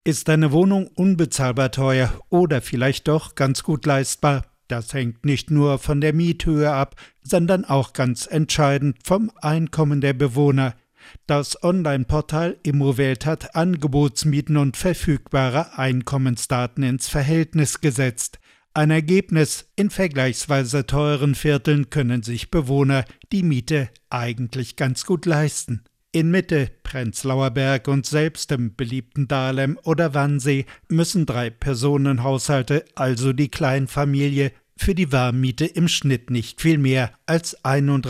Ist eine Wohnung unbezahlbar teuer oder vielleicht doch ganz gut leistbar? Das hängt nicht nur von der Miethöhe ab, sondern auch ganz entscheidend vom Einkommen der Bewohner. Das Online-Portal Immowelt hat Angebotsmieten und verfügbare Einkommensdaten ins Verhältnis gesetzt. Ein Ergebnis: in vergleichsweise teuren Vierteln können sich Bewohner die Miete eigentlich ganz gut leisten. In Mitte, Prenzlauer Berg und selbst im beliebten Dahlem oder Wannsee müssen 3-Personen-Haushalte, also die Kleinfamilie, für die Warmmiete im Schnitt nicht viel mehr als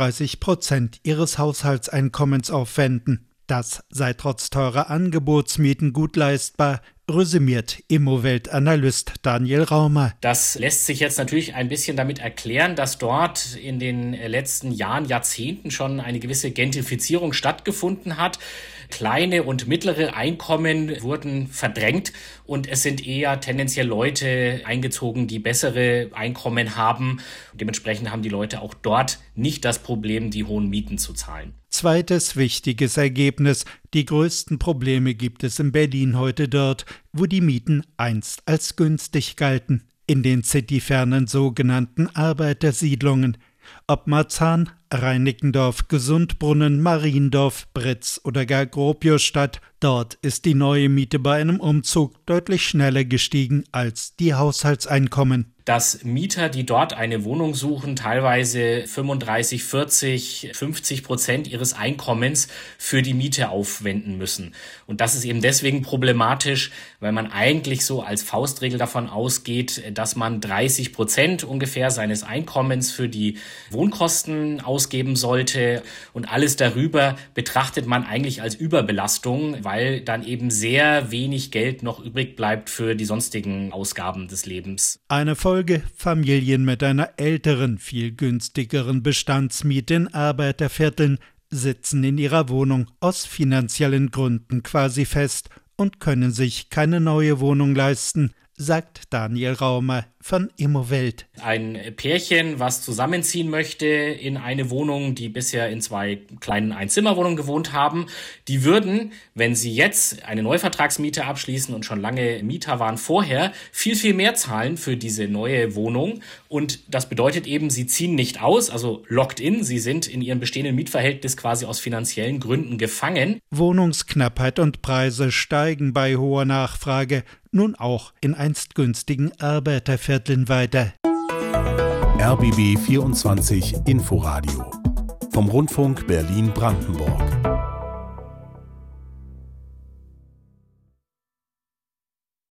31% ihres Haushaltseinkommens aufwenden. Das sei trotz teurer Angebotsmieten gut leistbar, resümiert Immowelt-Analyst Daniel Raumer. Das lässt sich jetzt natürlich ein bisschen damit erklären, dass dort in den letzten Jahren, Jahrzehnten schon eine gewisse Gentrifizierung stattgefunden hat. Kleine und mittlere Einkommen wurden verdrängt und es sind eher tendenziell Leute eingezogen, die bessere Einkommen haben. Dementsprechend haben die Leute auch dort nicht das Problem, die hohen Mieten zu zahlen. Zweites wichtiges Ergebnis: Die größten Probleme gibt es in Berlin heute dort, wo die Mieten einst als günstig galten, in den cityfernen sogenannten Arbeitersiedlungen. Ob Marzahn, Reinickendorf, Gesundbrunnen, Mariendorf, Britz oder gar Gropiusstadt, dort ist die neue Miete bei einem Umzug deutlich schneller gestiegen als die Haushaltseinkommen. Dass Mieter, die dort eine Wohnung suchen, teilweise 35, 40, 50% ihres Einkommens für die Miete aufwenden müssen. Und das ist eben deswegen problematisch, weil man eigentlich so als Faustregel davon ausgeht, dass man 30% ungefähr seines Einkommens für die Wohnkosten ausgeben sollte. Und alles darüber betrachtet man eigentlich als Überbelastung, weil dann eben sehr wenig Geld noch übrig bleibt für die sonstigen Ausgaben des Lebens. Eine Folge: Familien mit einer älteren, viel günstigeren Bestandsmiete in Arbeitervierteln sitzen in ihrer Wohnung aus finanziellen Gründen quasi fest und können sich keine neue Wohnung leisten, sagt Daniel Raumer von Immowelt. Ein Pärchen, was zusammenziehen möchte in eine Wohnung, die bisher in 2 kleinen Einzimmerwohnungen gewohnt haben, die würden, wenn sie jetzt eine Neuvertragsmiete abschließen und schon lange Mieter waren vorher, viel, viel mehr zahlen für diese neue Wohnung. Und das bedeutet eben, sie ziehen nicht aus, also locked in, sie sind in ihrem bestehenden Mietverhältnis quasi aus finanziellen Gründen gefangen. Wohnungsknappheit und Preise steigen bei hoher Nachfrage nun auch in einst günstigen Arbeitervierteln weiter. RBB 24 Inforadio vom Rundfunk Berlin-Brandenburg.